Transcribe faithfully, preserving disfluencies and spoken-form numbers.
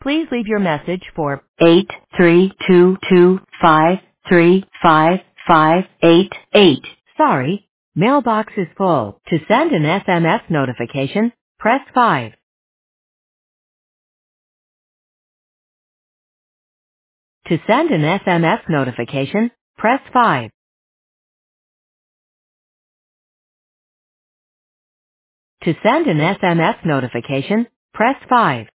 Please leave your message for eight three two two five three five five eight eight. Sorry, mailbox is full. To send an S M S notification, press five. To send an S M S notification, press five. To send an S M S notification, press five.